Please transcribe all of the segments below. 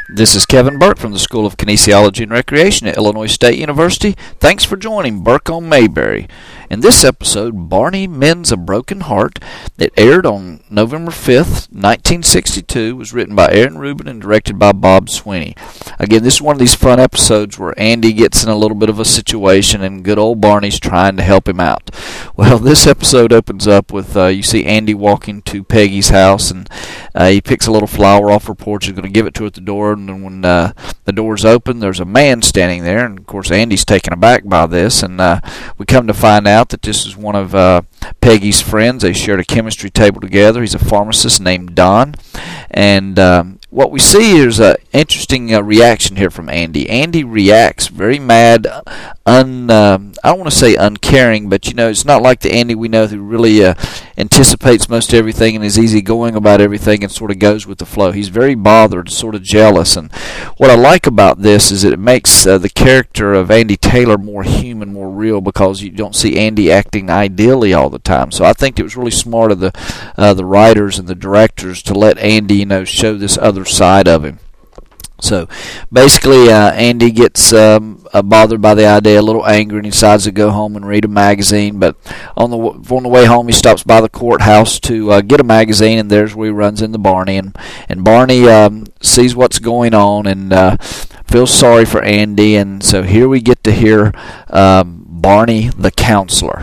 This is Kevin Burke from the School of Kinesiology and Recreation at Illinois State University. Thanks for joining Burke on Mayberry. In this episode, Barney Mends a Broken Heart. It aired on November 5th, 1962, was written by Aaron Rubin and directed by Bob Sweeney. Again, this is one of these fun episodes where Andy gets in a little bit of a situation and good old Barney's trying to help him out. Well, this episode opens up with, you see Andy walking to Peggy's house, and he picks a little flower off her porch. He's going to give it to her at the door, and then when the door's open, there's a man standing there, and of course Andy's taken aback by this, and we come to find out that this is one of Peggy's friends. They shared a chemistry table together. He's a pharmacist named Don, and what we see is an interesting reaction here from Andy. Andy reacts very mad, I don't want to say uncaring, but it's not like the Andy we know who really anticipates most everything and is easygoing about everything and sort of goes with the flow. He's very bothered, sort of jealous, and what I like about this is that it makes the character of Andy Taylor more human, more real, because you don't see Andy acting ideally all the time. So I think it was really smart of the writers and the directors to let Andy, show this other side of him. So basically, Andy gets bothered by the idea, a little angry, and he decides to go home and read a magazine. But on the way home, he stops by the courthouse to get a magazine, and there's where he runs into Barney. And Barney sees what's going on and feels sorry for Andy. And so here we get to hear Barney the counselor.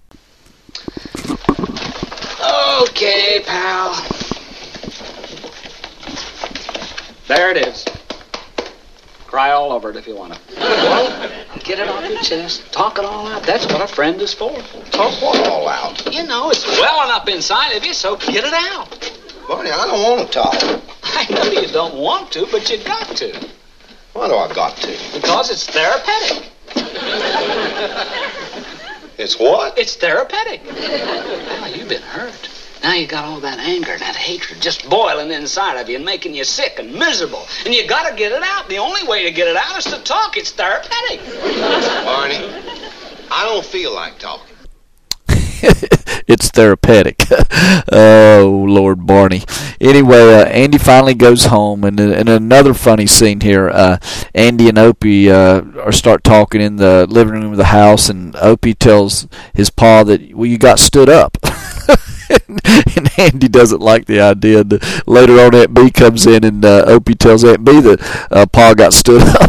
Okay, pal. There it is. Cry all over it if you want to. Well, get it off your chest. Talk it all out. That's what a friend is for. Talk what all out? It's welling up inside of you, so get it out. Barney, I don't want to talk. I know you don't want to, but you got to. Why do I got to? Because it's therapeutic. It's what? It's therapeutic. Well, you've been hurt. Now you got all that anger and that hatred just boiling inside of you and making you sick and miserable. And you got to get it out. The only way to get it out is to talk. It's therapeutic. Barney, I don't feel like talking. It's therapeutic. Oh, Lord Barney. Anyway, Andy finally goes home, and in another funny scene here, Andy and Opie start talking in the living room of the house, and Opie tells his pa that, well, you got stood up. And Andy doesn't like the idea. Later on, Aunt Bee comes in, and Opie tells Aunt Bee that Pa got stood up.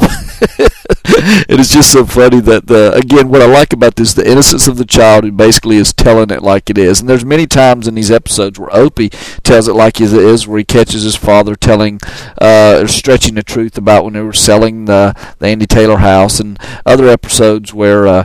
It is just so funny that, again, what I like about this, the innocence of the child who basically is telling it like it is. And there's many times in these episodes where Opie tells it like it is, where he catches his father telling, or stretching the truth about when they were selling the Andy Taylor house, and other episodes where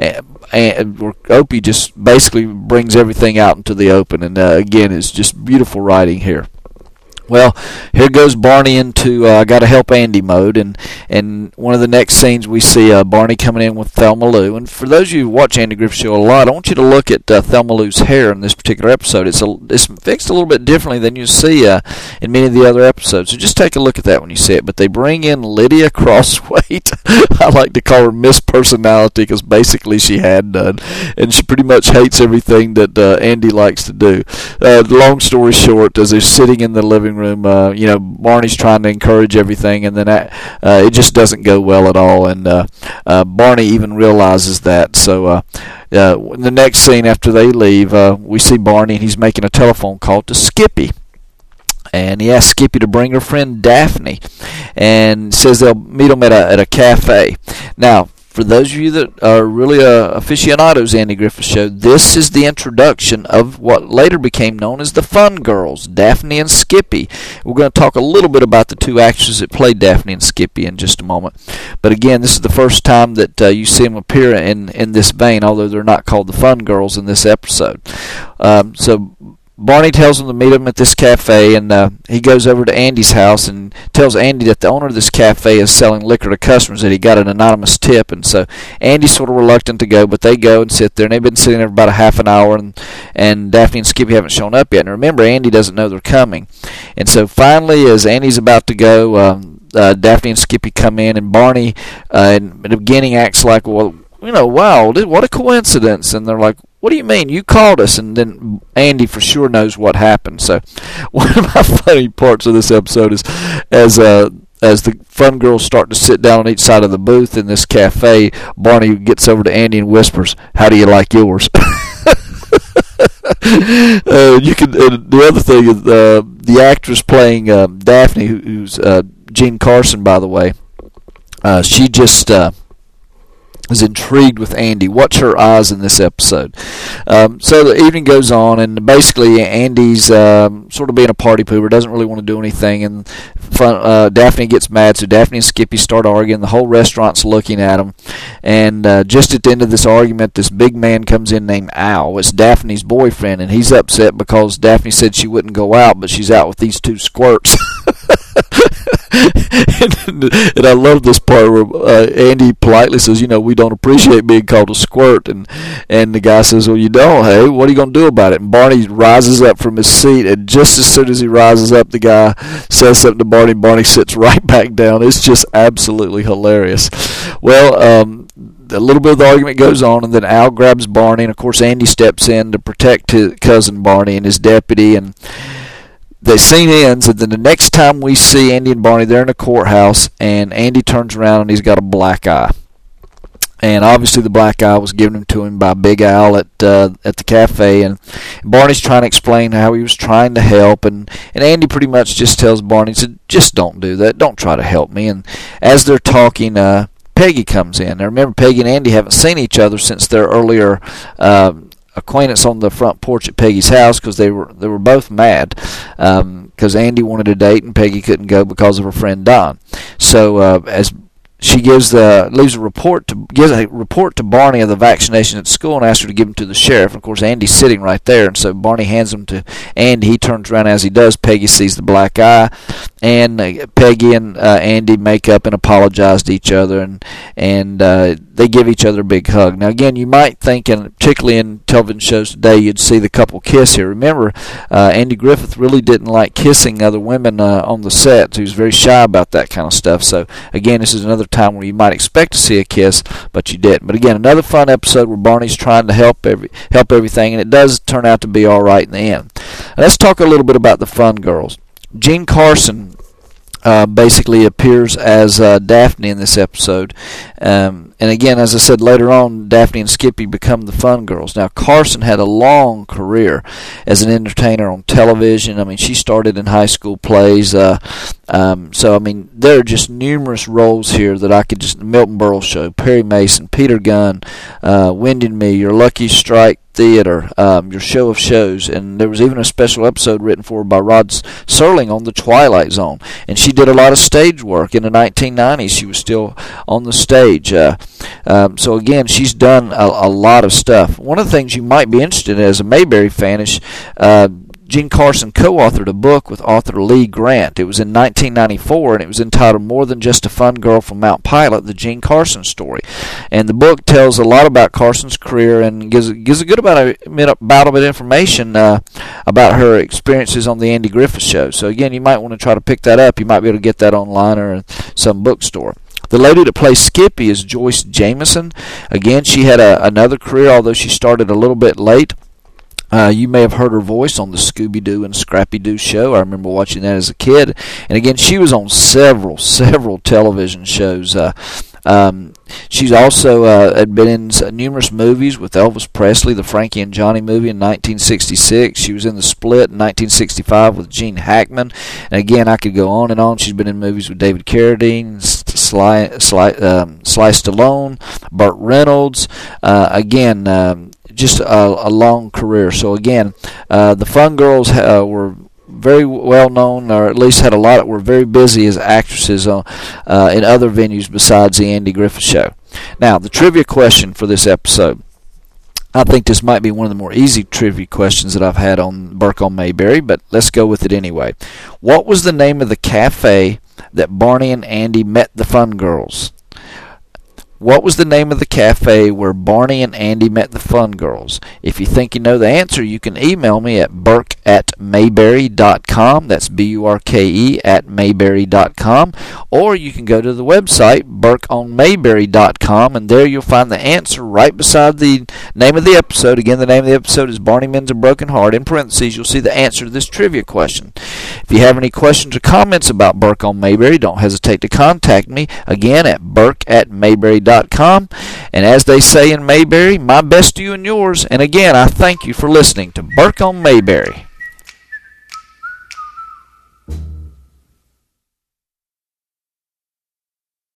Opie just basically brings everything out into the open. And again, it's just beautiful writing here. Well, here goes Barney into gotta help Andy mode, and one of the next scenes we see Barney coming in with Thelma Lou. And for those of you who watch Andy Griffith Show a lot, I want you to look at Thelma Lou's hair in this particular episode. It's fixed a little bit differently than you see in many of the other episodes. So just take a look at that when you see it. But they bring in Lydia Crosswaite. I like to call her Miss Personality because basically she had none, and she pretty much hates everything that Andy likes to do. Long story short, as they're sitting in the living room, Barney's trying to encourage everything, and then it just doesn't go well at all, and Barney even realizes that. So in the next scene after they leave, we see Barney, and he's making a telephone call to Skippy. And he asks Skippy to bring her friend Daphne, and says they'll meet him at a cafe. Now, for those of you that are really aficionados Andy Griffith Show, this is the introduction of what later became known as the Fun Girls, Daphne and Skippy. We're going to talk a little bit about the two actresses that played Daphne and Skippy in just a moment. But again, this is the first time that you see them appear in this vein, although they're not called the Fun Girls in this episode. So Barney tells him to meet him at this cafe, and he goes over to Andy's house and tells Andy that the owner of this cafe is selling liquor to customers, that he got an anonymous tip. And so Andy's sort of reluctant to go, but they go and sit there, and they've been sitting there for about a half an hour, and Daphne and Skippy haven't shown up yet. And remember, Andy doesn't know they're coming. And so finally, as Andy's about to go, Daphne and Skippy come in, and Barney in the beginning acts like, well, wow, what a coincidence. And they're like, what do you mean? You called us. And then Andy for sure knows what happened. So one of my funny parts of this episode is as as the fun girls start to sit down on each side of the booth in this cafe, Barney gets over to Andy and whispers, "How do you like yours?" The other thing is the actress playing Daphne, who's Jean Carson, by the way. She just is intrigued with Andy. Watch her eyes in this episode. So the evening goes on, and basically Andy's sort of being a party pooper, doesn't really want to do anything, and Daphne gets mad, so Daphne and Skippy start arguing. The whole restaurant's looking at them, and just at the end of this argument, this big man comes in named Al. It's Daphne's boyfriend, and he's upset because Daphne said she wouldn't go out, but she's out with these two squirts. And I love this part where Andy politely says, "We don't appreciate being called a squirt," and the guy says, "Well, you don't. Hey, what are you going to do about it?" And Barney rises up from his seat, and just as soon as he rises up, the guy says something to Barney. Barney sits right back down. It's just absolutely hilarious. Well, a little bit of the argument goes on, and then Al grabs Barney, and of course Andy steps in to protect his cousin Barney and his deputy, and the scene ends, and then the next time we see Andy and Barney, they're in a courthouse, and Andy turns around and he's got a black eye. And obviously the black eye was given to him by Big Al at the cafe, and Barney's trying to explain how he was trying to help, and Andy pretty much just tells Barney, said, "Just don't do that. Don't try to help me." And as they're talking, Peggy comes in. Now remember, Peggy and Andy haven't seen each other since their earlier acquaintance on the front porch at Peggy's house, because they were both mad because Andy wanted to date and Peggy couldn't go because of her friend Don. So as she gives a report to Barney of the vaccination at school and asks her to give him to the sheriff. Of course, Andy's sitting right there, and so Barney hands him to Andy. He turns around. As he does, Peggy sees the black eye, and Peggy and Andy make up and apologize to each other, and they give each other a big hug. Now, again, you might think, and particularly in television shows today, you'd see the couple kiss here. Remember, Andy Griffith really didn't like kissing other women on the set. He was very shy about that kind of stuff. So, again, this is another time where you might expect to see a kiss, but you didn't. But again, another fun episode where Barney's trying to help everything, and it does turn out to be all right in the end. Let's talk a little bit about the Fun Girls. Jean Carson basically appears as Daphne in this episode. And again, as I said, later on, Daphne and Skippy become the Fun Girls. Now, Carson had a long career as an entertainer on television. I mean, she started in high school plays. So, I mean, there are just numerous roles here that I could just... Milton Berle Show, Perry Mason, Peter Gunn, Wind and Me, Your Lucky Strike Theater, Your Show of Shows, and there was even a special episode written for her by Rod Serling on The Twilight Zone. And she did a lot of stage work in the 1990s. She was still on the stage. So again, she's done a lot of stuff. One of the things you might be interested in as a Mayberry fan is Jean Carson co-authored a book with author Lee Grant. It was in 1994, and it was entitled More Than Just a Fun Girl from Mount Pilot, The Jean Carson Story. And the book tells a lot about Carson's career and gives a good amount of information about her experiences on the Andy Griffith Show. So again, you might want to try to pick that up. You might be able to get that online or in some bookstore. The lady that plays Skippy is Joyce Jameson. Again, she had another career, although she started a little bit late. You may have heard her voice on the Scooby-Doo and Scrappy-Doo show. I remember watching that as a kid. And again, she was on several television shows. She's also had been in numerous movies with Elvis Presley, the Frankie and Johnny movie in 1966. She was in The Split in 1965 with Gene Hackman. And again, I could go on and on. She's been in movies with David Carradine, Sly Stallone, Burt Reynolds. Just a long career. So again, the Fun Girls were very well known, or at least were very busy as actresses in other venues besides the Andy Griffith Show. Now, the trivia question for this episode. I think this might be one of the more easy trivia questions that I've had on Burke on Mayberry, but let's go with it anyway. What was the name of the cafe that Barney and Andy met the Fun Girls? What was the name of the cafe where Barney and Andy met the Fun Girls? If you think you know the answer, you can email me at burke@mayberry.com. That's BURKE at mayberry.com. Or you can go to the website, burkeonmayberry.com, and there you'll find the answer right beside the name of the episode. Again, the name of the episode is Barney Mends a Broken Heart. In parentheses, you'll see the answer to this trivia question. If you have any questions or comments about Burke on Mayberry, don't hesitate to contact me, again, at burke@mayberry.com. And as they say in Mayberry, my best to you and yours. And again, I thank you for listening to Burke on Mayberry.